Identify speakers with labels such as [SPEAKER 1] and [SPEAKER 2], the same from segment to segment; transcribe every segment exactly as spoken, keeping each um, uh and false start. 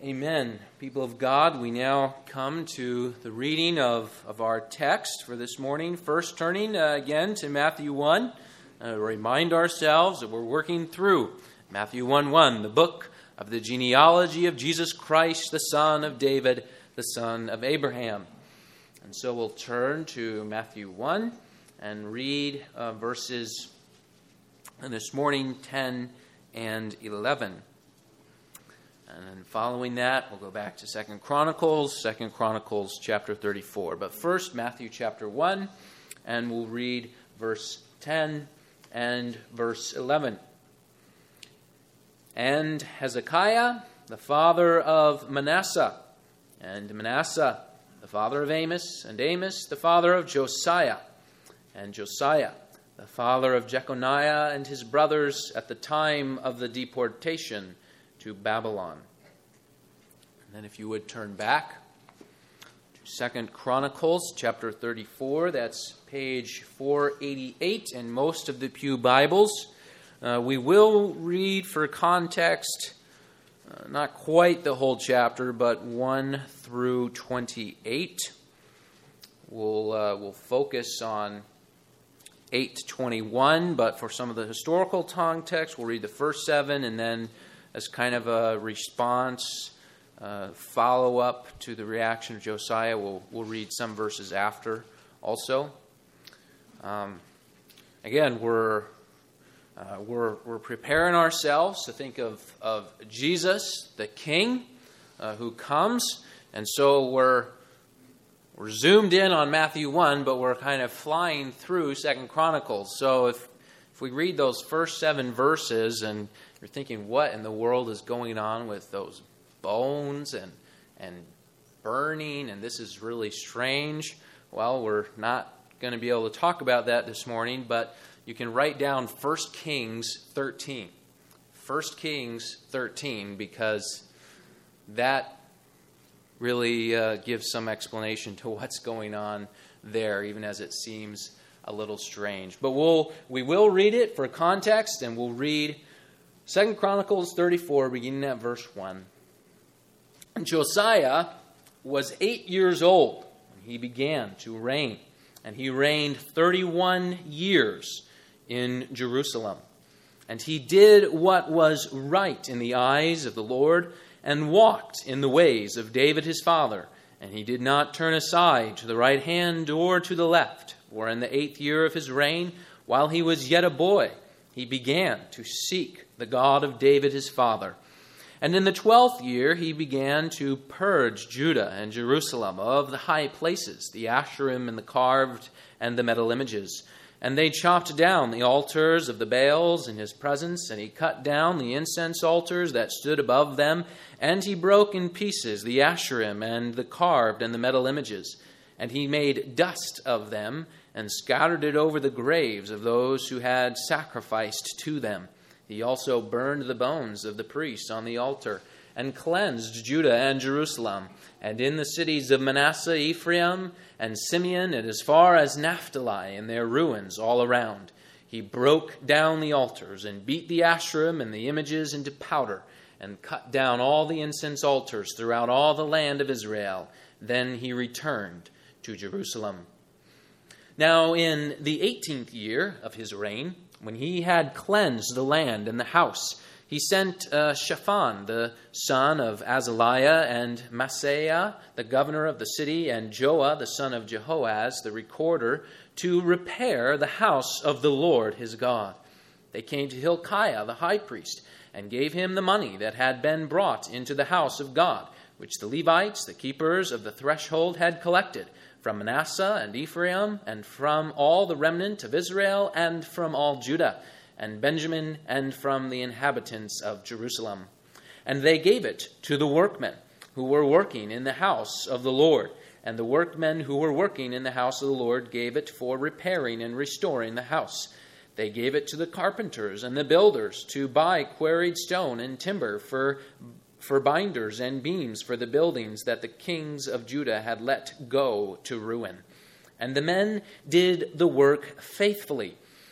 [SPEAKER 1] Amen. People of God, we now come to the reading of, of our text for this morning. First, turning uh, again to Matthew one. Uh, remind ourselves that we're working through Matthew one one, the book of the genealogy of Jesus Christ, the son of David, the son of Abraham. And so we'll turn to Matthew one and read uh, verses uh, this morning ten and eleven. And then following that, we'll go back to Second Chronicles, Second Chronicles chapter thirty-four. But first, Matthew chapter one, and we'll read verse ten and verse eleven. And Hezekiah, the father of Manasseh, and Manasseh, the father of Amos, and Amos, the father of Josiah, and Josiah, the father of Jeconiah and his brothers at the time of the deportation to Babylon. And then if you would turn back to Second Chronicles chapter thirty-four, that's page four eighty-eight in most of the Pew Bibles. Uh, we will read for context, uh, not quite the whole chapter, but one through twenty-eight. We'll, uh, we'll focus on eight to twenty-one, but for some of the historical context, we'll read the first seven, and then as kind of a response, uh, follow-up to the reaction of Josiah, we'll, we'll read some verses after also. Um, again, we're, uh, we're, we're preparing ourselves to think of, of Jesus, the King, uh, who comes, and so we're, we're zoomed in on Matthew one, but we're kind of flying through Second Chronicles. So if, if we read those first seven verses and you're thinking, what in the world is going on with those bones and and burning, and this is really strange? Well, we're not going to be able to talk about that this morning, but you can write down First Kings thirteen. First Kings thirteen, because that really uh, gives some explanation to what's going on there, even as it seems a little strange. But we'll we will read it for context, and we'll read Second Chronicles thirty-four, beginning at verse one. Josiah was eight years old when he began to reign, and he reigned thirty-one years in Jerusalem. And he did what was right in the eyes of the Lord, and walked in the ways of David his father. And he did not turn aside to the right hand or to the left. For in the eighth year of his reign, while he was yet a boy, he began to seek the God of David his father. And in the twelfth year he began to purge Judah and Jerusalem of the high places, the Asherim and the carved and the metal images. And they chopped down the altars of the Baals in his presence, and he cut down the incense altars that stood above them, and he broke in pieces the Asherim and the carved and the metal images. And he made dust of them, and scattered it over the graves of those who had sacrificed to them. He also burned the bones of the priests on the altar, and cleansed Judah and Jerusalem, and in the cities of Manasseh, Ephraim, and Simeon, and as far as Naphtali, in their ruins all around. He broke down the altars, and beat the Asherim and the images into powder, and cut down all the incense altars throughout all the land of Israel. Then he returned to Jerusalem. Now in the eighteenth year of his reign, when he had cleansed the land and the house, he sent uh, Shaphan, the son of Azaliah, and Maaseiah, the governor of the city, and Joah, the son of Jehoaz, the recorder, to repair the house of the Lord his God. They came to Hilkiah, the high priest, and gave him the money that had been brought into the house of God, which the Levites, the keepers of the threshold, had collected from Manasseh and Ephraim, and from all the remnant of Israel, and from all Judah and Benjamin, and from the inhabitants of Jerusalem. And they gave it to the workmen who were working in the house of the Lord. And the workmen who were working in the house of the Lord gave it for repairing and restoring the house. They gave it to the carpenters and the builders to buy quarried stone and timber for for binders and beams for the buildings that the kings of Judah had let go to ruin. And the men did the work faithfully,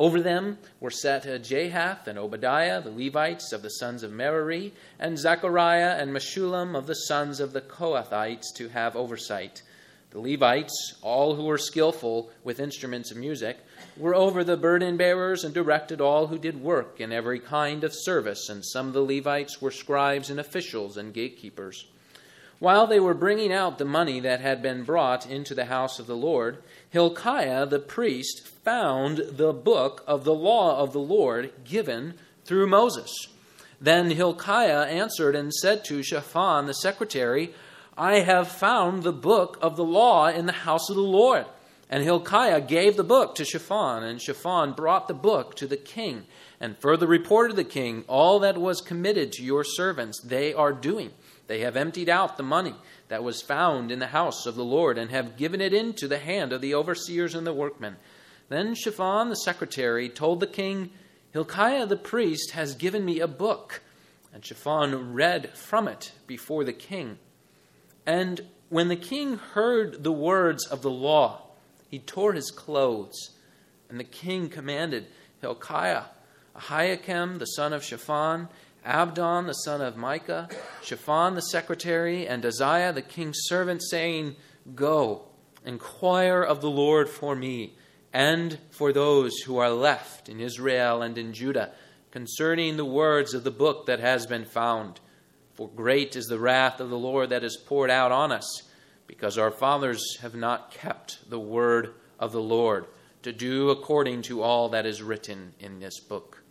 [SPEAKER 1] Over them were set Jahath and Obadiah, the Levites of the sons of Merari, and Zechariah and Meshullam of the sons of the Kohathites to have oversight. The Levites, all who were skillful with instruments of music, were over the burden bearers and directed all who did work in every kind of service, and some of the Levites were scribes and officials and gatekeepers. While they were bringing out the money that had been brought into the house of the Lord, Hilkiah the priest found the book of the law of the Lord given through Moses. Then Hilkiah answered and said to Shaphan the secretary, I have found the book of the law in the house of the Lord. And Hilkiah gave the book to Shaphan, and Shaphan brought the book to the king, and further reported to the king all that was committed to your servants they are doing. They have emptied out the money that was found in the house of the Lord, and have given it into the hand of the overseers and the workmen. Then Shaphan the secretary told the king, Hilkiah the priest has given me a book. And Shaphan read from it before the king. And when the king heard the words of the law, he tore his clothes. And the king commanded Hilkiah, Ahikam the son of Shaphan, Abdon the son of Micah, Shaphan the secretary, and Uzziah the king's servant, saying, Go, inquire of the Lord for me, and for those who are left in Israel and in Judah, concerning the words of the book that has been found. For great is the wrath of the Lord that is poured out on us, because our fathers have not kept the word of the Lord, to do according to all that is written in this book.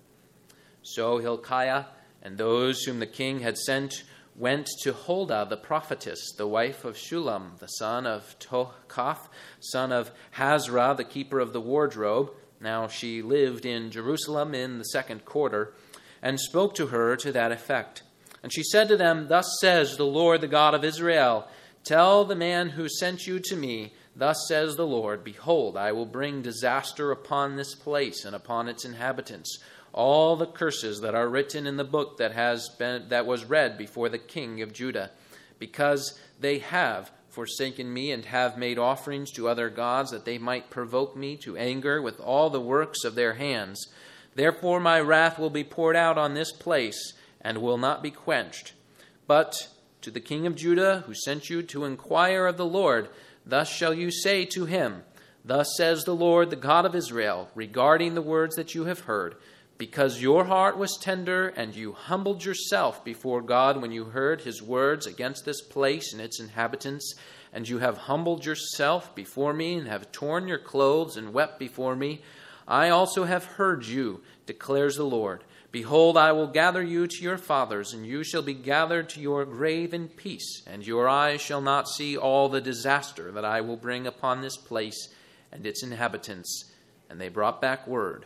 [SPEAKER 1] So Hilkiah and those whom the king had sent went to Huldah the prophetess, the wife of Shullam, the son of Tokath, son of Hazra, the keeper of the wardrobe. Now she lived in Jerusalem in the second quarter, and spoke to her to that effect. And she said to them, Thus says the Lord, the God of Israel, Tell the man who sent you to me, Thus says the Lord, Behold, I will bring disaster upon this place and upon its inhabitants, all the curses that are written in the book that has been that was read before the king of Judah, because they have forsaken me and have made offerings to other gods, that they might provoke me to anger with all the works of their hands. Therefore my wrath will be poured out on this place, and will not be quenched. But to the king of Judah, who sent you to inquire of the Lord, thus shall you say to him, Thus says the Lord, the God of Israel, regarding the words that you have heard, because your heart was tender, and you humbled yourself before God when you heard his words against this place and its inhabitants, and you have humbled yourself before me, and have torn your clothes and wept before me, I also have heard you, declares the Lord. Behold, I will gather you to your fathers, and you shall be gathered to your grave in peace, and your eyes shall not see all the disaster that I will bring upon this place and its inhabitants. And they brought back word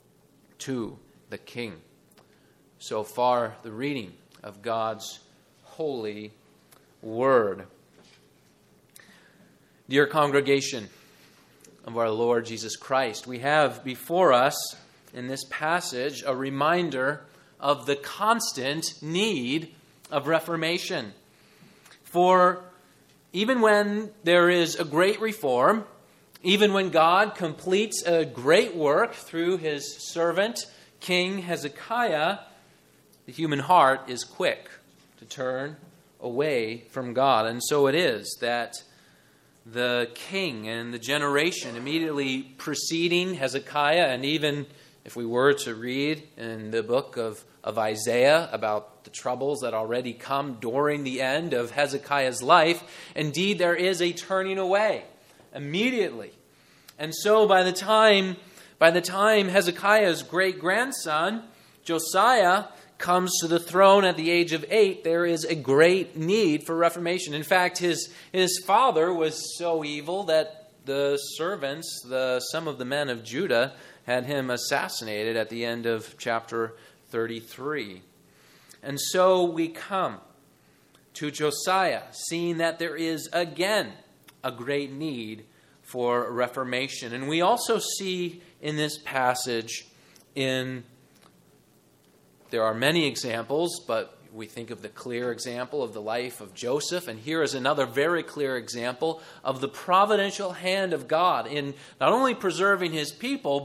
[SPEAKER 1] to the king. So far, the reading of God's holy word. Dear congregation of our Lord Jesus Christ, we have before us in this passage a reminder of the constant need of reformation. For even when there is a great reform, even when God completes a great work through his servant, King Hezekiah, the human heart is quick to turn away from God. And so it is that the king and the generation immediately preceding Hezekiah, and even if we were to read in the book of, of Isaiah about the troubles that already come during the end of Hezekiah's life, indeed there is a turning away immediately. And so by the time, by the time Hezekiah's great-grandson, Josiah, comes to the throne at the age of eight, there is a great need for reformation. In fact, his, his father was so evil that the servants, the some of the men of Judah, had him assassinated at the end of chapter thirty-three. And so we come to Josiah, seeing that there is again a great need for reformation. And we also see in this passage, in there are many examples, but we think of the clear example of the life of Joseph, and here is another very clear example of the providential hand of God in not only preserving his people, but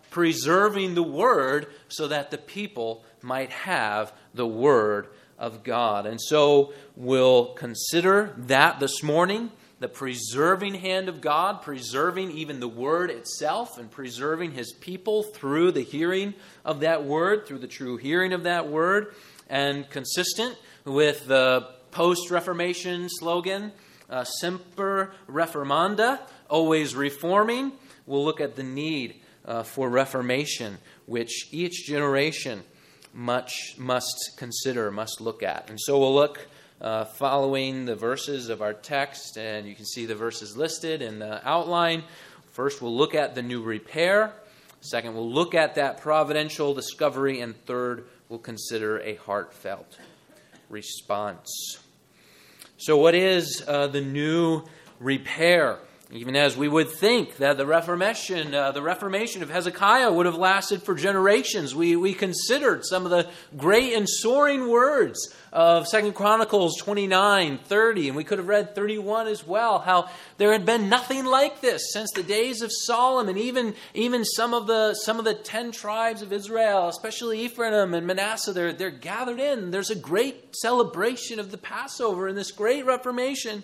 [SPEAKER 1] preserving the Word so that the people might have the Word of God. And so we'll consider that this morning, the preserving hand of God, preserving even the Word itself and preserving His people through the hearing of that Word, through the true hearing of that Word, and consistent with the post-Reformation slogan, uh, Semper Reformanda, always reforming. We'll look at the need uh, for reformation, which each generation much must consider, must look at. And so we'll look uh, following the verses of our text, and you can see the verses listed in the outline. First, we'll look at the new repair. Second, we'll look at that providential discovery. And third, we'll consider a heartfelt response. So what is uh, the new repair? Even as we would think that the Reformation, uh, the Reformation of Hezekiah would have lasted for generations, we, we considered some of the great and soaring words of Second Chronicles twenty-nine, thirty, and we could have read thirty-one as well, how there had been nothing like this since the days of Solomon. Even, even some of the some of the ten tribes of Israel, especially Ephraim and Manasseh, they're, they're gathered in. There's a great celebration of the Passover in this great Reformation.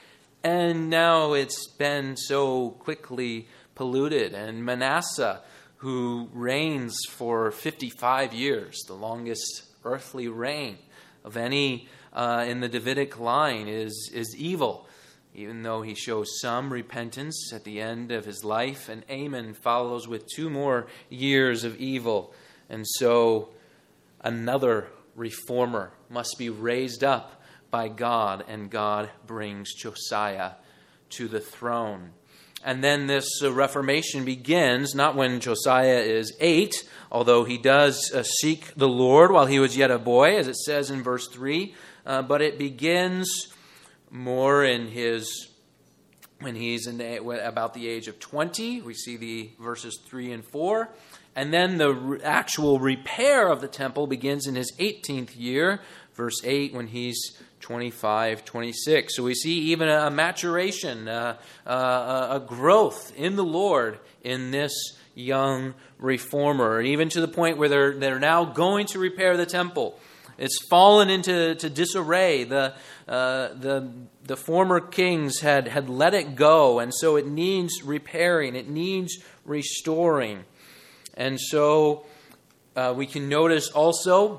[SPEAKER 1] And now it's been so quickly polluted. And Manasseh, who reigns for fifty-five years, the longest earthly reign of any uh, in the Davidic line, is, is evil, even though he shows some repentance at the end of his life. And Amon follows with two more years of evil. And so another reformer must be raised up by God, and God brings Josiah to the throne. And then this uh, Reformation begins, not when Josiah is eight, although he does uh, seek the Lord while he was yet a boy, as it says in verse three, uh, but it begins more in his, when he's in the, about the age of twenty. We see the verses three and four. And then the re- actual repair of the temple begins in his eighteenth year, verse eight, when he's twenty-five, twenty-six. So we see even a maturation, uh, uh, a growth in the Lord in this young reformer, even to the point where they're they're now going to repair the temple. It's fallen into to disarray. The uh, the the former kings had had let it go, and so it needs repairing. It needs restoring. And so uh, we can notice also,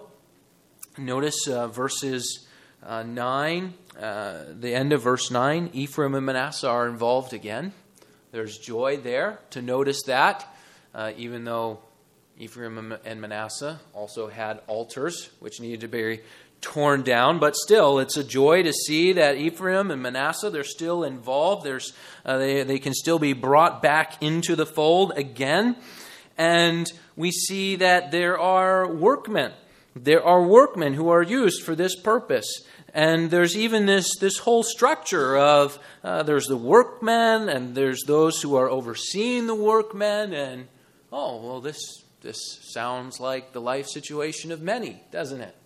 [SPEAKER 1] notice uh, verses uh, nine, uh, the end of verse nine, Ephraim and Manasseh are involved again. There's joy there to notice that, uh, even though Ephraim and Manasseh also had altars which needed to be torn down. But still, it's a joy to see that Ephraim and Manasseh, they're still involved. There's uh, they, they can still be brought back into the fold again. And we see that there are workmen. There are workmen who are used for this purpose. And there's even this, this whole structure of, uh, there's the workmen, and there's those who are overseeing the workmen. And, oh, well, this, this sounds like the life situation of many, doesn't it?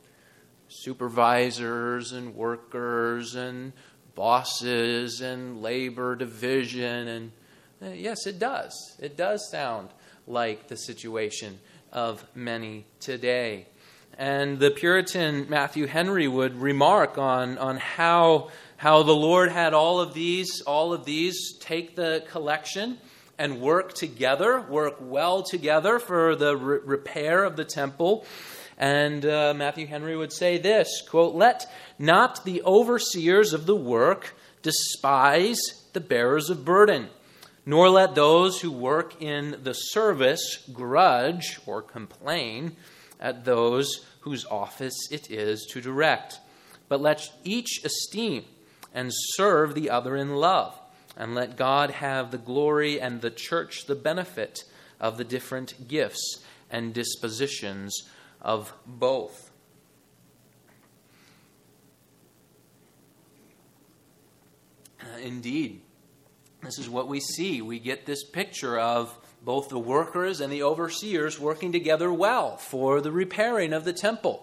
[SPEAKER 1] Supervisors and workers and bosses and labor division. And uh, yes, it does. It does sound like the situation of many today. And the Puritan Matthew Henry would remark on, on how, how the Lord had all of these, all of these take the collection and work together, work well together for the re- repair of the temple. And uh, Matthew Henry would say this, quote, "Let not the overseers of the work despise the bearers of burden, nor let those who work in the service grudge or complain at those whose office it is to direct. But let each esteem and serve the other in love, and let God have the glory and the church the benefit of the different gifts and dispositions of both." Indeed, this is what we see. We get this picture of both the workers and the overseers working together well for the repairing of the temple.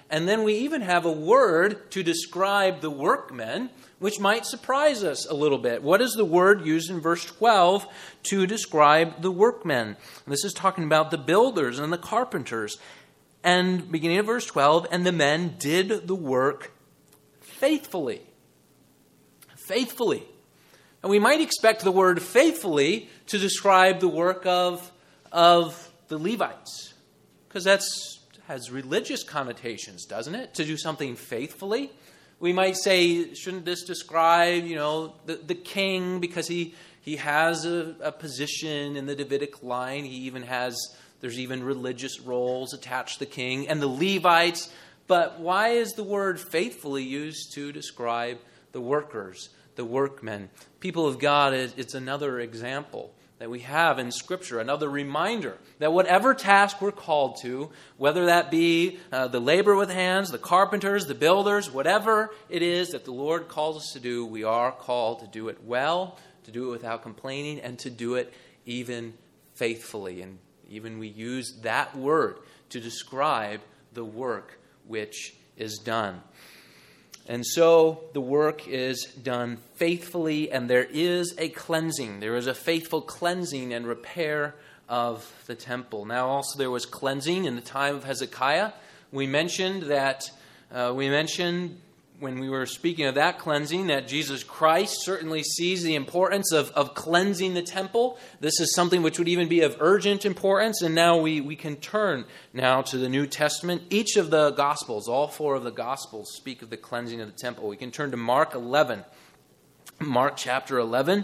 [SPEAKER 1] And then we even have a word to describe the workmen, which might surprise us a little bit. What is the word used in verse twelve to describe the workmen? This is talking about the builders and the carpenters. And beginning of verse twelve, and the men did the work faithfully. Faithfully. And we might expect the word faithfully to describe the work of, of the Levites. Because that's has religious connotations, doesn't it? To do something faithfully. We might say, shouldn't this describe, you know, the, the king, because he, he has a, a position in the Davidic line. He even has, there's even religious roles attached to the king, and the Levites. But why is the word faithfully used to describe the workers, the workmen? People of God, it's another example that we have in Scripture, another reminder that whatever task we're called to, whether that be uh, the labor with hands, the carpenters, the builders, whatever it is that the Lord calls us to do, we are called to do it well, to do it without complaining, and to do it even faithfully. And even we use that word to describe the work which is done. And so the work is done faithfully, and there is a cleansing. There is a faithful cleansing and repair of the temple. Now also there was cleansing in the time of Hezekiah. We mentioned that, uh, we mentioned when we were speaking of that cleansing, that Jesus Christ certainly sees the importance of, of cleansing the temple. This is something which would even be of urgent importance. And now we, we can turn now to the New Testament. Each of the Gospels, all four of the Gospels, speak of the cleansing of the temple. We can turn to Mark eleven. Mark chapter eleven.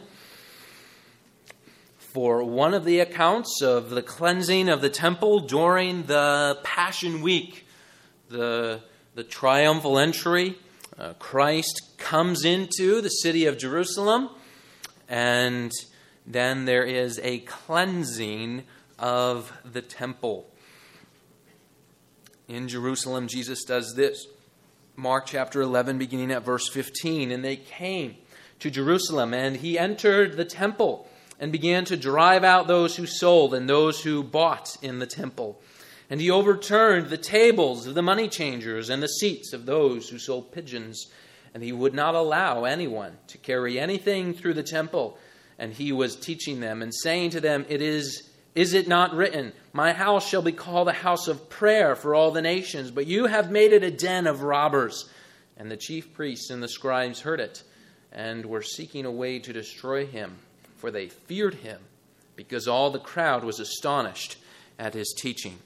[SPEAKER 1] For one of the accounts of the cleansing of the temple during the Passion Week, the, the triumphal entry. Uh, Christ comes into the city of Jerusalem, and then there is a cleansing of the temple. In Jerusalem, Jesus does this. Mark chapter eleven, beginning at verse fifteen. And they came to Jerusalem, and he entered the temple and began to drive out those who sold and those who bought in the temple. And he overturned the tables of the money changers and the seats of those who sold pigeons. And he would not allow anyone to carry anything through the temple. And he was teaching them and saying to them, It is, is it not written, My house shall be called a house of prayer for all the nations, but you have made it a den of robbers. And the chief priests and the scribes heard it, and were seeking a way to destroy him, for they feared him, because all the crowd was astonished at his teaching.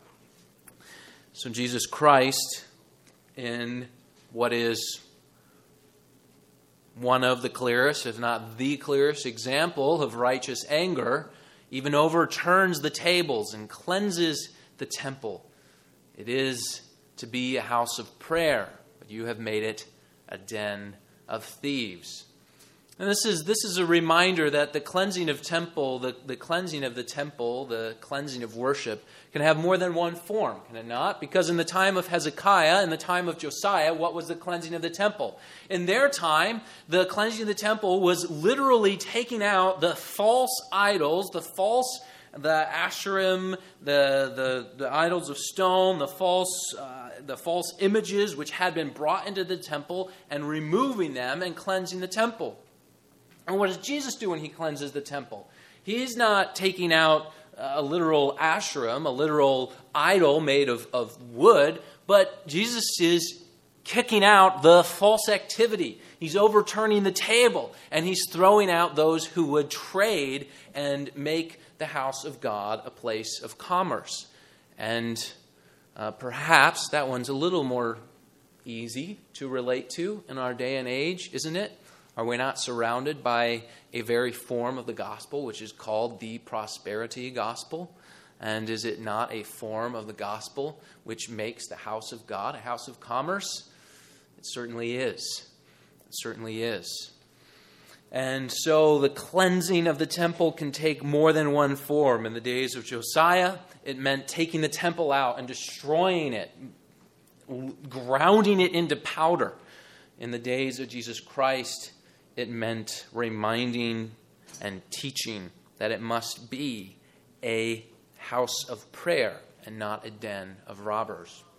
[SPEAKER 1] So Jesus Christ, in what is one of the clearest, if not the clearest example of righteous anger, even overturns the tables and cleanses the temple. It is to be a house of prayer, but you have made it a den of thieves. And this is this is a reminder that the cleansing of temple, the, the cleansing of the temple, the cleansing of worship, can have more than one form, can it not? Because in the time of Hezekiah, in the time of Josiah, what was the cleansing of the temple? In their time, the cleansing of the temple was literally taking out the false idols, the false, the Asherim, the the, the idols of stone, the false uh, the false images which had been brought into the temple, and removing them and cleansing the temple. And what does Jesus do when he cleanses the temple? He's not taking out a literal Asherim, a literal idol made of, of wood, but Jesus is kicking out the false activity. He's overturning the table, and he's throwing out those who would trade and make the house of God a place of commerce. And uh, perhaps that one's a little more easy to relate to in our day and age, isn't it? Are we not surrounded by a very form of the gospel, which is called the prosperity gospel? And is it not a form of the gospel which makes the house of God a house of commerce? It certainly is. It certainly is. And so the cleansing of the temple can take more than one form. In the days of Josiah, it meant taking the temple out and destroying it, grounding it into powder. In the days of Jesus Christ, it meant reminding and teaching that it must be a house of prayer and not a den of robbers.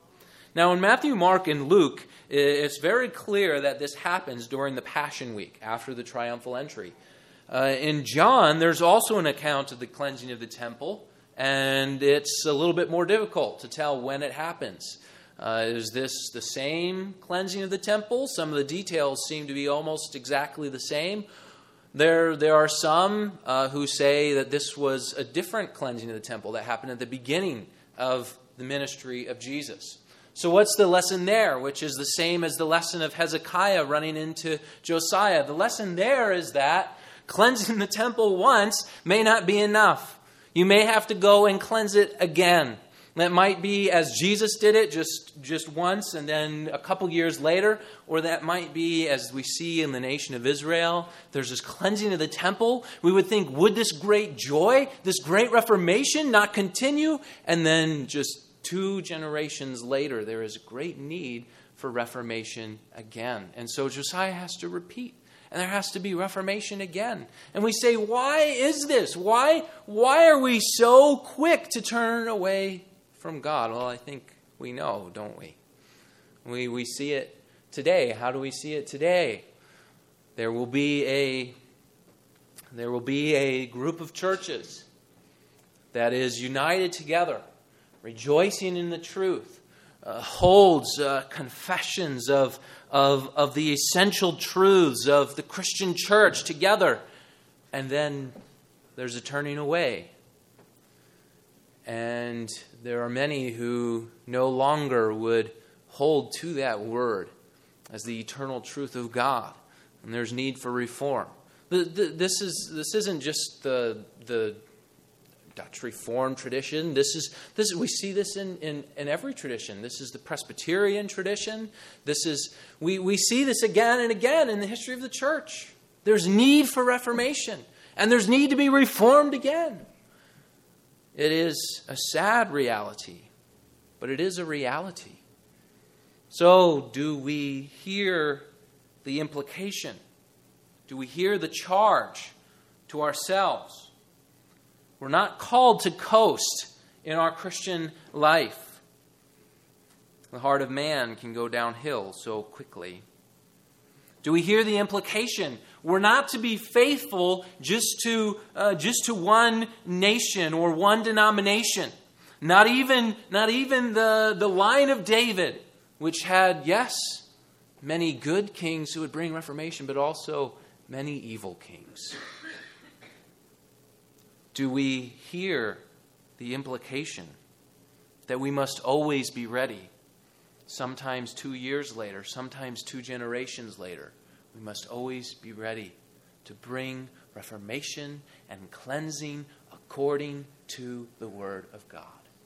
[SPEAKER 1] Now, in Matthew, Mark, and Luke, it's very clear that this happens during the Passion Week, after the triumphal entry. Uh, in John, there's also an account of the cleansing of the temple, and it's a little bit more difficult to tell when it happens. Uh, is this the same cleansing of the temple? Some of the details seem to be almost exactly the same. There, there are some uh, who say that this was a different cleansing of the temple that happened at the beginning of the ministry of Jesus. So what's the lesson there, which is the same as the lesson of Hezekiah running into Josiah? The lesson there is that cleansing the temple once may not be enough. You may have to go and cleanse it again. That might be as Jesus did it, just, just once and then a couple years later. Or that might be as we see in the nation of Israel. There's this cleansing of the temple. We would think, would this great joy, this great reformation not continue? And then just two generations later, there is a great need for reformation again. And so Josiah has to repeat. And there has to be reformation again. And we say, why is this? Why, why are we so quick to turn away from God? Well, I think we know, don't we? We we see it today. How do we see it today? There will be a there will be a group of churches that is united together, rejoicing in the truth, uh, holds uh, confessions of, of of the essential truths of the Christian church together, and then there's a turning away. And there are many who no longer would hold to that word as the eternal truth of God. And there's need for reform. This is this isn't just the the Dutch Reformed tradition. This is this we see this in, in, in every tradition. This is the Presbyterian tradition. This is we, we see this again and again in the history of the church. There's need for reformation, and there's need to be reformed again. It is a sad reality, but it is a reality. So, do we hear the implication? Do we hear the charge to ourselves? We're not called to coast in our Christian life. The heart of man can go downhill so quickly. Do we hear the implication? We're not to be faithful just to uh, just to one nation or one denomination. Not even not even the, the line of David, which had, yes, many good kings who would bring reformation, but also many evil kings. Do we hear the implication that we must always be ready? Sometimes two years later, sometimes two generations later, we must always be ready to bring reformation and cleansing according to the Word of God.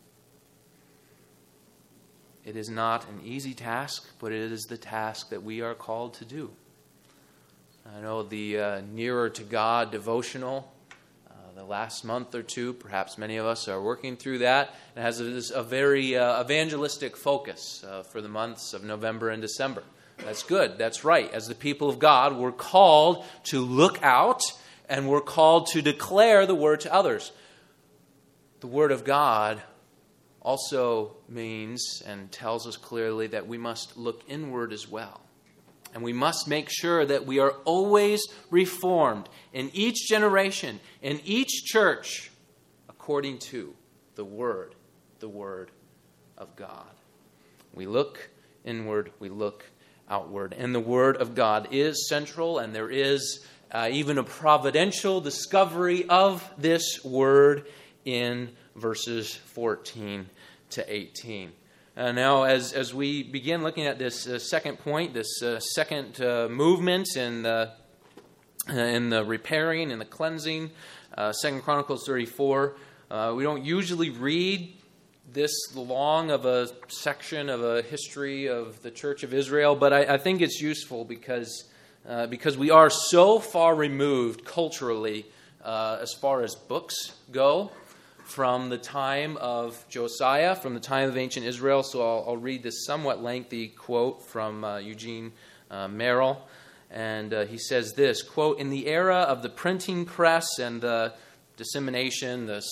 [SPEAKER 1] It is not an easy task, but it is the task that we are called to do. I know the uh, Nearer to God devotional, uh, the last month or two, perhaps many of us are working through that. It has a, a very uh, evangelistic focus uh, for the months of November and December. That's good. That's right. As the people of God, we're called to look out and we're called to declare the word to others. The word of God also means and tells us clearly that we must look inward as well. And we must make sure that we are always reformed in each generation, in each church, according to the Word, the Word of God. We look inward, we look outward. And the Word of God is central, and there is uh, even a providential discovery of this Word in verses fourteen to eighteen. Uh, now, as as we begin looking at this uh, second point, this uh, second uh, movement in the uh, in the repairing and the cleansing, uh, Second Chronicles thirty-four, uh, we don't usually read this long of a section of a history of the Church of Israel, but I, I think it's useful because uh, because we are so far removed culturally uh, as far as books go from the time of Josiah, from the time of ancient Israel. So I'll, I'll read this somewhat lengthy quote from uh, Eugene uh, Merrill. And uh, he says this, quote, "In the era of the printing press and the dissemination, the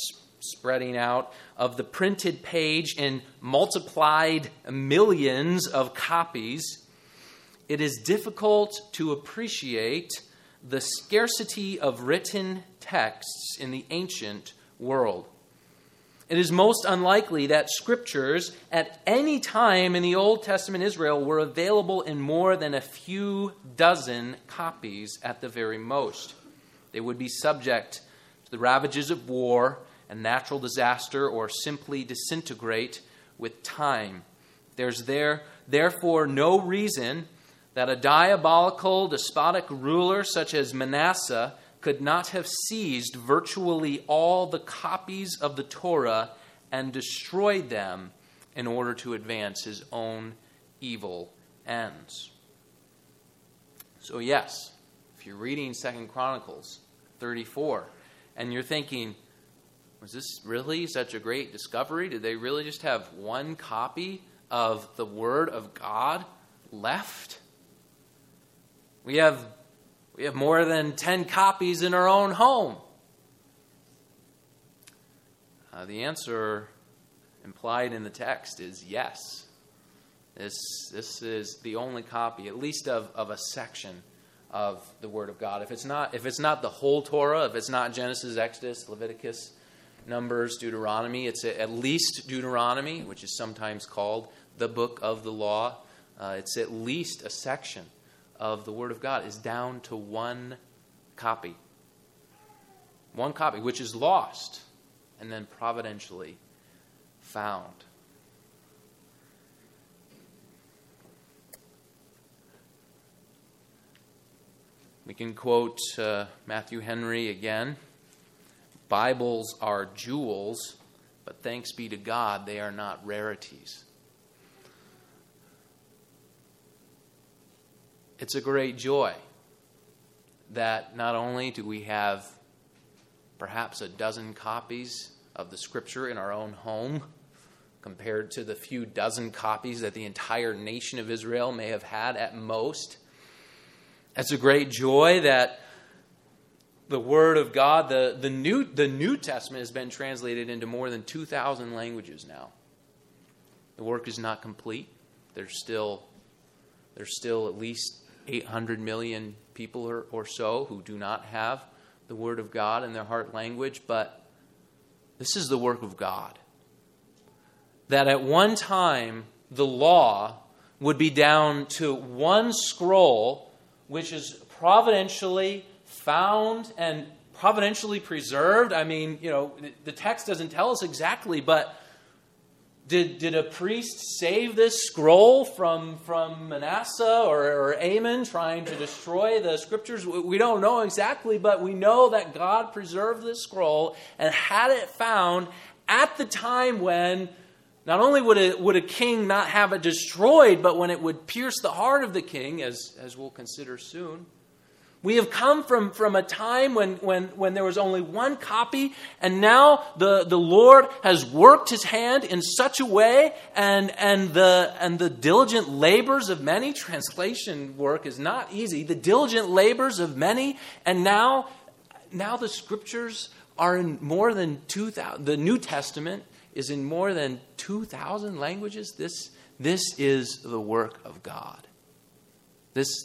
[SPEAKER 1] spreading out of the printed page in multiplied millions of copies, it is difficult to appreciate the scarcity of written texts in the ancient world. It is most unlikely that scriptures at any time in the Old Testament Israel were available in more than a few dozen copies at the very most. They would be subject to the ravages of war and natural disaster, or simply disintegrate with time. There's there, therefore no reason that a diabolical, despotic ruler such as Manasseh could not have seized virtually all the copies of the Torah and destroyed them in order to advance his own evil ends. So yes, if you're reading Second Chronicles thirty-four and you're thinking, was this really such a great discovery? Did they really just have one copy of the Word of God left? We have we have more than ten copies in our own home. Uh, the answer implied in the text is yes. This this is the only copy, at least of, of a section of the Word of God. If it's not if it's not the whole Torah, if it's not Genesis, Exodus, Leviticus, Numbers, Deuteronomy, it's at least Deuteronomy, which is sometimes called the book of the law. Uh, it's at least a section of the Word of God is down to one copy. One copy, which is lost and then providentially found. We can quote uh, Matthew Henry again. Bibles are jewels, but thanks be to God, they are not rarities. It's a great joy that not only do we have perhaps a dozen copies of the Scripture in our own home, compared to the few dozen copies that the entire nation of Israel may have had at most. It's a great joy that the Word of God, the, the, New, the New Testament has been translated into more than two thousand languages now. The work is not complete. There's still, there's still at least eight hundred million people or, or so who do not have the Word of God in their heart language, but this is the work of God. That at one time, the law would be down to one scroll, which is providentially found and providentially preserved. I mean, you know, the text doesn't tell us exactly, but did did a priest save this scroll from, from Manasseh or, or Amon trying to destroy the Scriptures? We don't know exactly, but we know that God preserved this scroll and had it found at the time when not only would a, would a king not have it destroyed, but when it would pierce the heart of the king, as, as we'll consider soon. We have come from, from a time when, when, when there was only one copy, and now the, the Lord has worked his hand in such a way, and, and, the, and the diligent labors of many, translation work is not easy, the diligent labors of many, and now, now the Scriptures are in more than two thousand, the New Testament is in more than two thousand languages. This, this is the work of God. This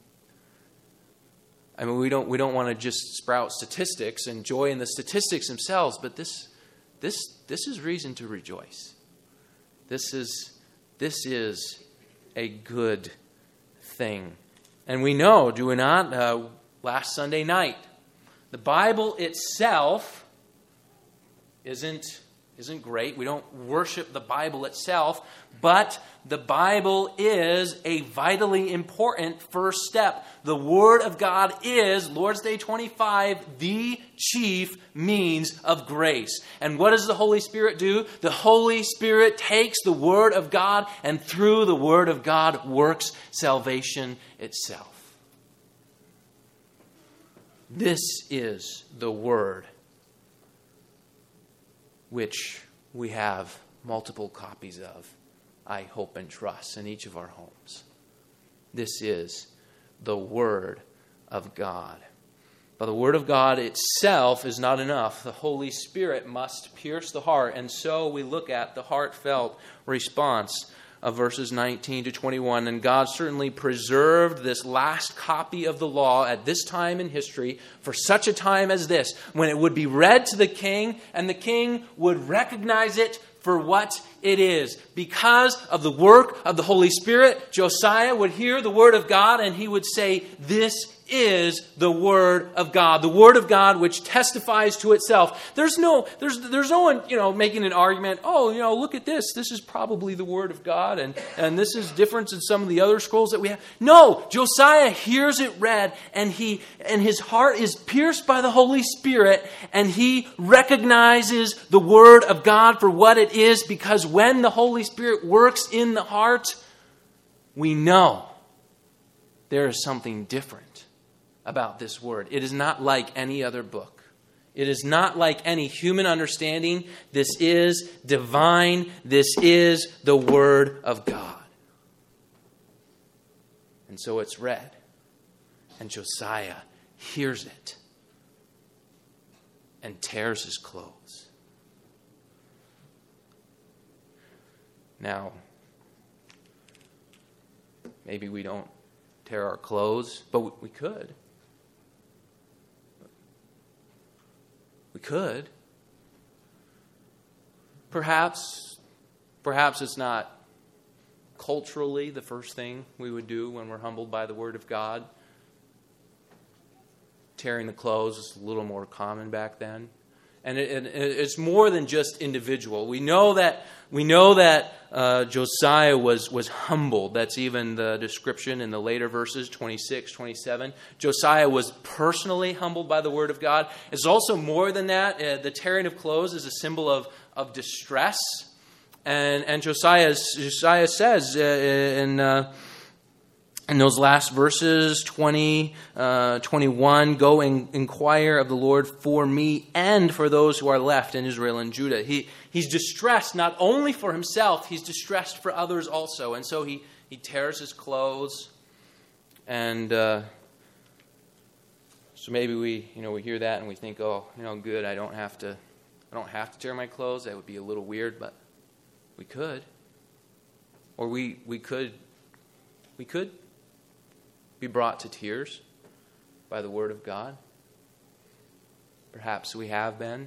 [SPEAKER 1] I mean, we don't we don't want to just sprout statistics and joy in the statistics themselves, but this this this is reason to rejoice. This is this is a good thing, and we know, do we not? Uh, last Sunday night, the Bible itself isn't isn't great. We don't worship the Bible itself, but the Bible is a vitally important first step. The Word of God is, Lord's Day twenty-five, the chief means of grace. And what does the Holy Spirit do? The Holy Spirit takes the Word of God and through the Word of God works salvation itself. This is the Word which we have multiple copies of, I hope and trust, in each of our homes. This is the Word of God. But the Word of God itself is not enough. The Holy Spirit must pierce the heart. And so we look at the heartfelt response of verses nineteen to twenty-one. And God certainly preserved this last copy of the law at this time in history for such a time as this, when it would be read to the king, and the king would recognize it for what it is. Because of the work of the Holy Spirit, Josiah would hear the Word of God and he would say, "This is the Word of God." The Word of God which testifies to itself. There's no, there's, there's no one, you know, making an argument, oh, you know, look at this. This is probably the Word of God, and, and this is different in some of the other scrolls that we have. No, Josiah hears it read, and he, and his heart is pierced by the Holy Spirit, and he recognizes the Word of God for what it is, because when the Holy Spirit works in the heart, we know there is something different about this word. It is not like any other book. It is not like any human understanding. This is divine. This is the Word of God. And so it's read. And Josiah hears it and tears his clothes. Now, maybe we don't tear our clothes, but we could. We could. Perhaps, perhaps it's not culturally the first thing we would do when we're humbled by the Word of God. Tearing the clothes is a little more common back then. And it, it, it's more than just individual. We know that we know that uh, Josiah was was humbled. That's even the description in the later verses, twenty-six, twenty-seven. Josiah was personally humbled by the Word of God. It's also more than that. Uh, the tearing of clothes is a symbol of, of distress. And and Josiah, Josiah says uh, in... Uh, In those last verses, twenty, uh, twenty-one, go and inquire of the Lord for me and for those who are left in Israel and Judah. He He's distressed not only for himself, he's distressed for others also. And so he, he tears his clothes. And uh, so maybe we, you know, we hear that and we think, oh, you know, good, I don't have to, I don't have to tear my clothes. That would be a little weird, but we could. Or we, we could, we could be brought to tears by the Word of God. Perhaps we have been.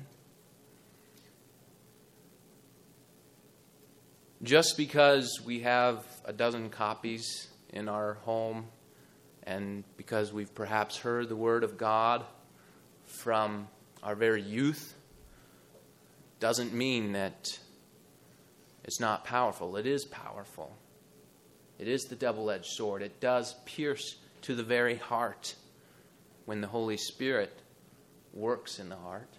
[SPEAKER 1] Just because we have a dozen copies in our home, and because we've perhaps heard the Word of God from our very youth, doesn't mean that it's not powerful. It is powerful. It is the double-edged sword. It does pierce to the very heart when the Holy Spirit works in the heart.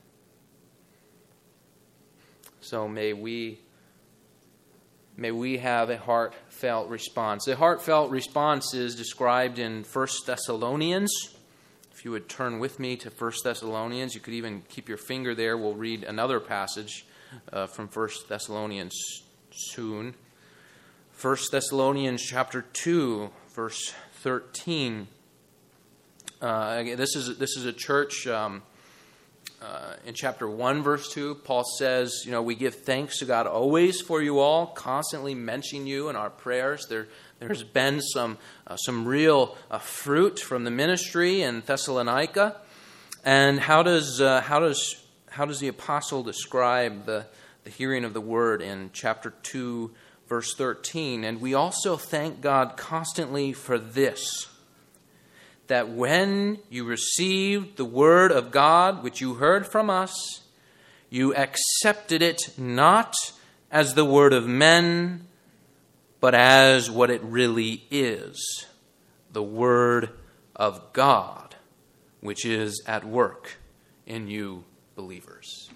[SPEAKER 1] So may we, may we have a heartfelt response. The heartfelt response is described in First Thessalonians. If you would turn with me to First Thessalonians, you could even keep your finger there. We'll read another passage uh, from First Thessalonians soon. First Thessalonians chapter two, verse thirteen. Uh, this is this is a church. Um, uh, in chapter one, verse two, Paul says, "You know, we give thanks to God always for you all, constantly mentioning you in our prayers." There, there's been some uh, some real uh, fruit from the ministry in Thessalonica. And how does uh, how does how does the apostle describe the the hearing of the word in chapter two? Verse thirteen, and we also thank God constantly for this, that when you received the word of God, which you heard from us, you accepted it not as the word of men, but as what it really is, the word of God, which is at work in you believers.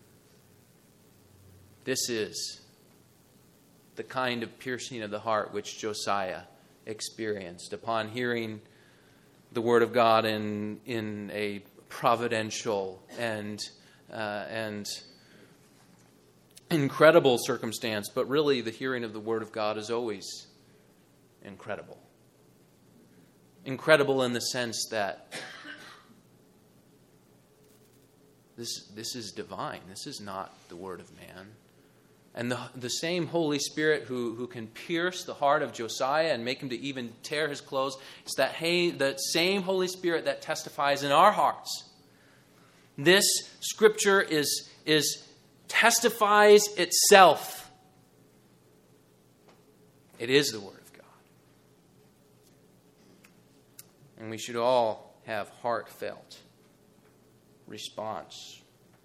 [SPEAKER 1] This is the kind of piercing of the heart which Josiah experienced upon hearing the Word of God in in a providential and uh, and incredible circumstance. But really, the hearing of the Word of God is always incredible. Incredible in the sense that This, this is divine. This is not the word of man. And the, the same Holy Spirit who, who can pierce the heart of Josiah and make him to even tear his clothes, it's that, hey, that same Holy Spirit that testifies in our hearts. This scripture is, is testifies itself. It is the word of God. And we should all have heartfelt response.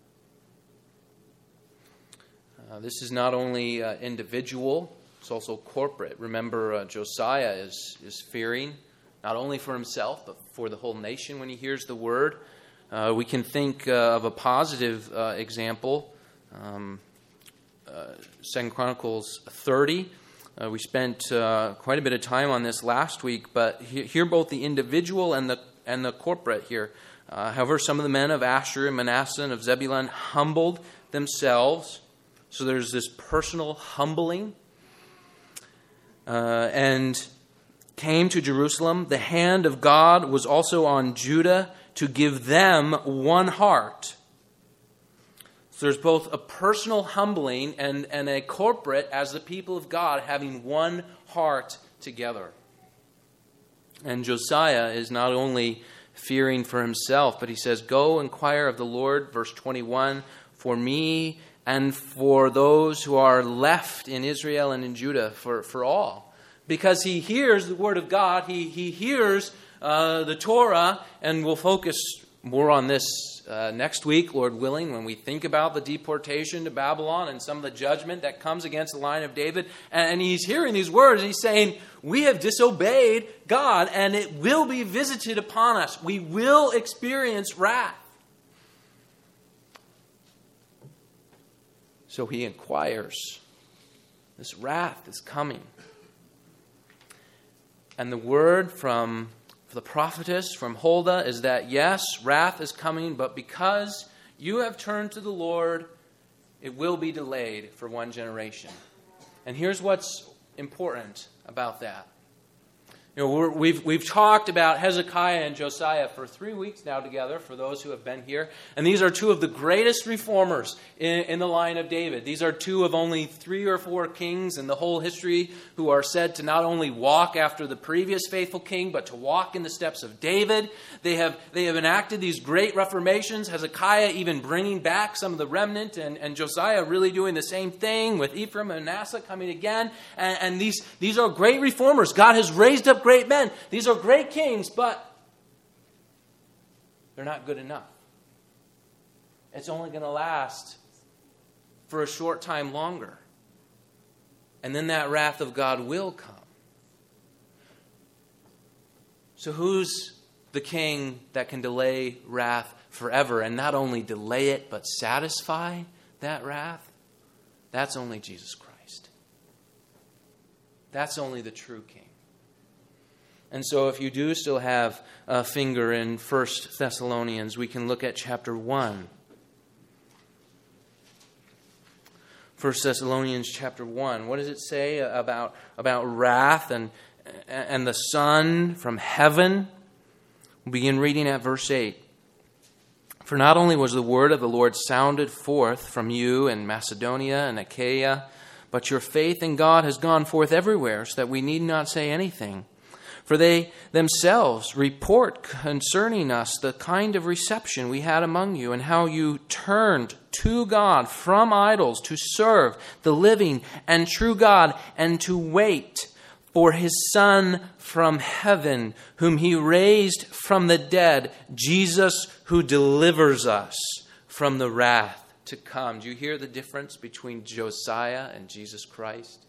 [SPEAKER 1] Uh, this is not only uh, individual, it's also corporate. Remember, uh, Josiah is, is fearing not only for himself, but for the whole nation when he hears the word. Uh, we can think uh, of a positive uh, example. Um, uh, Second Chronicles thirty. Uh, we spent uh, quite a bit of time on this last week, but he, here both the individual and the and the corporate here. Uh, however, some of the men of Asher and Manasseh and of Zebulun humbled themselves. So there's this personal humbling. Uh, and came to Jerusalem. The hand of God was also on Judah to give them one heart. So there's both a personal humbling and, and a corporate, as the people of God, having one heart together. And Josiah is not only fearing for himself, but he says, "Go inquire of the Lord," verse twenty-one, "for me and for those who are left in Israel and in Judah," for, for all. Because he hears the word of God, he, he hears uh, the Torah, and we'll focus more on this uh, next week, Lord willing, when we think about the deportation to Babylon and some of the judgment that comes against the line of David. And he's hearing these words, and he's saying, we have disobeyed God, and it will be visited upon us. We will experience wrath. So he inquires. This wrath is coming. And the word from the prophetess, from Huldah, is that yes, wrath is coming, but because you have turned to the Lord, it will be delayed for one generation. And here's what's important about that. You know, we're, we've we've talked about Hezekiah and Josiah for three weeks now together, for those who have been here. And these are two of the greatest reformers in, in the line of David. These are two of only three or four kings in the whole history who are said to not only walk after the previous faithful king, but to walk in the steps of David. They have they have enacted these great reformations. Hezekiah even bringing back some of the remnant, and, and Josiah really doing the same thing with Ephraim and Manasseh coming again. And, and these, these are great reformers. God has raised up great men. These are great kings, but they're not good enough. It's only going to last for a short time longer. And then that wrath of God will come. So who's the king that can delay wrath forever, and not only delay it, but satisfy that wrath? That's only Jesus Christ. That's only the true king. And so if you do still have a finger in First Thessalonians, we can look at chapter one. First Thessalonians chapter one. What does it say about, about wrath and, and the Son from heaven? We'll begin reading at verse eight. "For not only was the word of the Lord sounded forth from you in Macedonia and Achaia, but your faith in God has gone forth everywhere, so that we need not say anything. For they themselves report concerning us the kind of reception we had among you, and how you turned to God from idols to serve the living and true God, and to wait for his Son from heaven, whom he raised from the dead, Jesus, who delivers us from the wrath to come." Do you hear the difference between Josiah and Jesus Christ?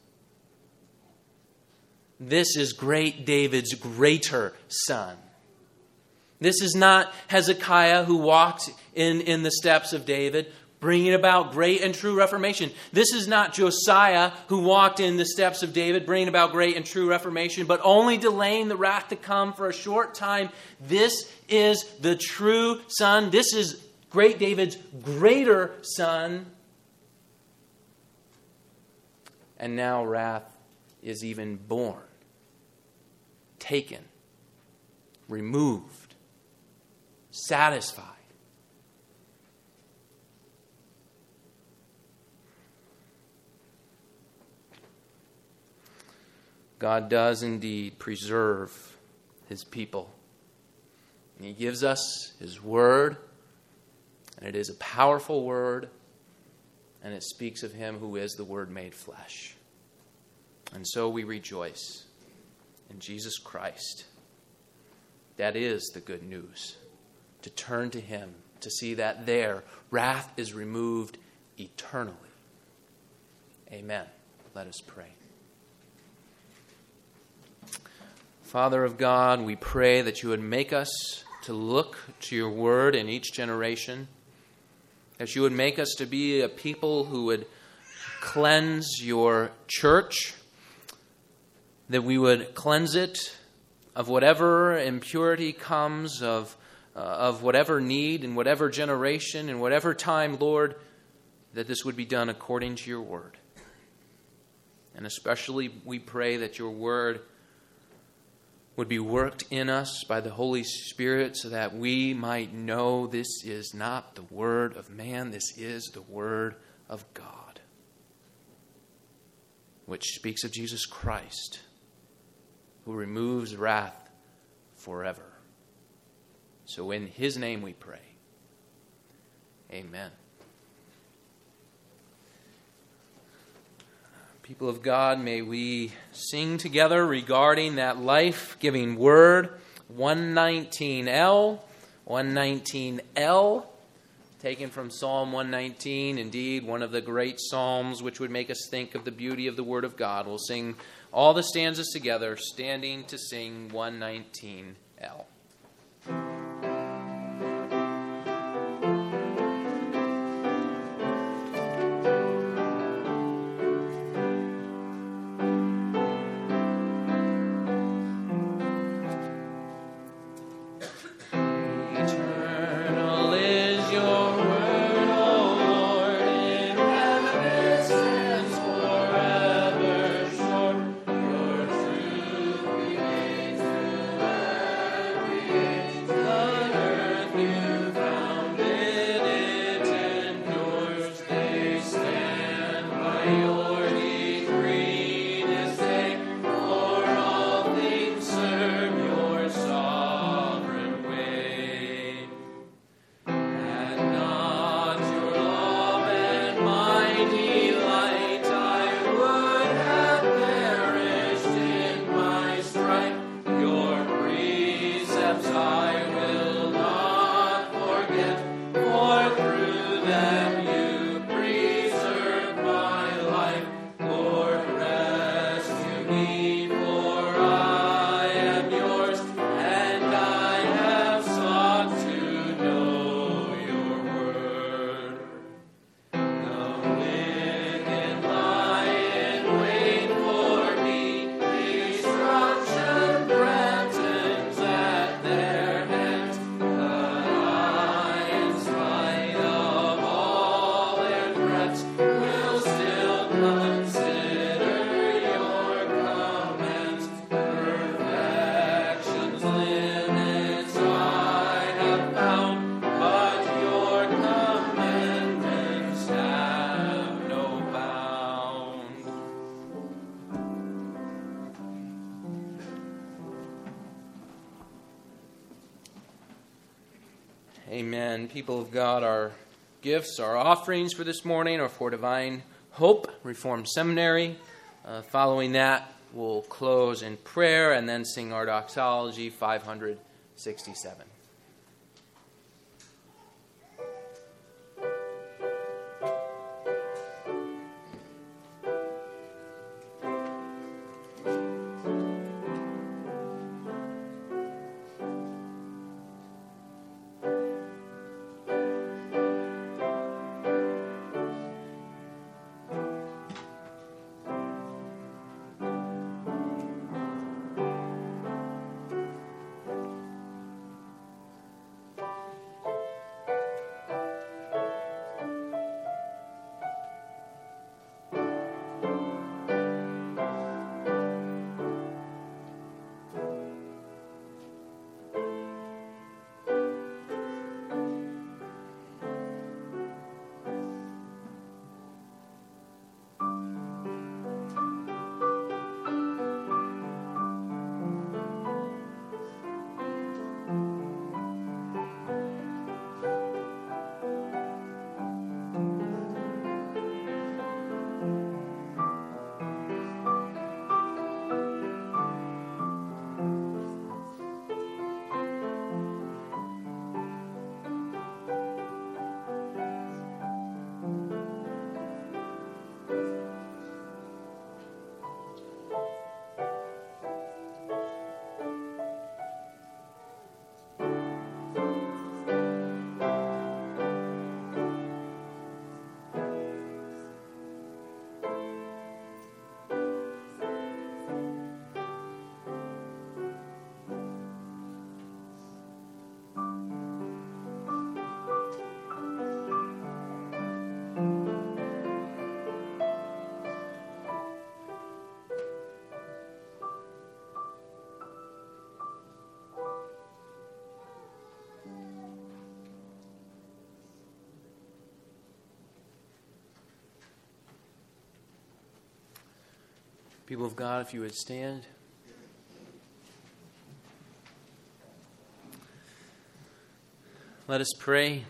[SPEAKER 1] This is great David's greater son. This is not Hezekiah who walked in, in the steps of David, bringing about great and true reformation. This is not Josiah who walked in the steps of David, bringing about great and true reformation, but only delaying the wrath to come for a short time. This is the true son. This is great David's greater son. And now wrath is even born, taken, removed, satisfied. God does indeed preserve his people. And he gives us his word, and it is a powerful word, and it speaks of him who is the Word made flesh. And so we rejoice in Jesus Christ. That is the good news. To turn to him, to see that there, wrath is removed eternally. Amen. Let us pray. Father of God, we pray that you would make us to look to your word in each generation, that you would make us to be a people who would cleanse your church, that we would cleanse it of whatever impurity comes, of, uh, of whatever need in whatever generation, in whatever time, Lord, that this would be done according to your word. And especially we pray that your word would be worked in us by the Holy Spirit so that we might know this is not the word of man, this is the word of God, which speaks of Jesus Christ, who removes wrath forever. So in his name we pray. Amen. People of God, may we sing together regarding that life-giving word, one nineteen L, one nineteen L, taken from Psalm one nineteen, indeed one of the great psalms which would make us think of the beauty of the word of God. We'll sing all the stanzas together, standing to sing one nineteen L. Amen. People of God, our gifts, our offerings for this morning are for Divine Hope Reformed Seminary. Uh, following that, we'll close in prayer and then sing our doxology, five sixty-seven. People of God, if you would stand. Let us pray.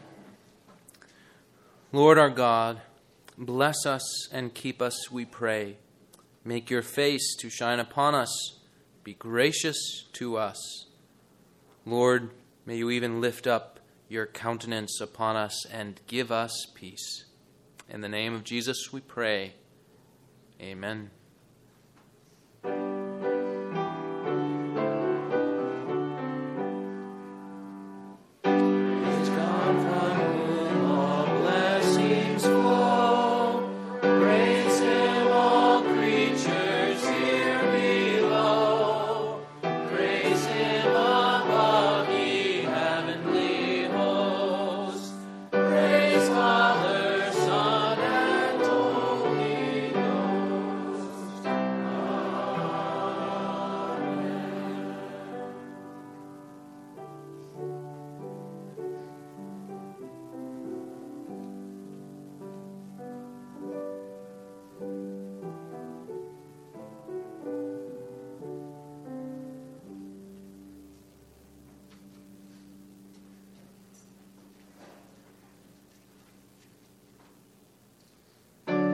[SPEAKER 1] Lord our God, bless us and keep us, we pray. Make your face to shine upon us. Be gracious to us. Lord, may you even lift up your countenance upon us and give us peace. In the name of Jesus we pray. Amen.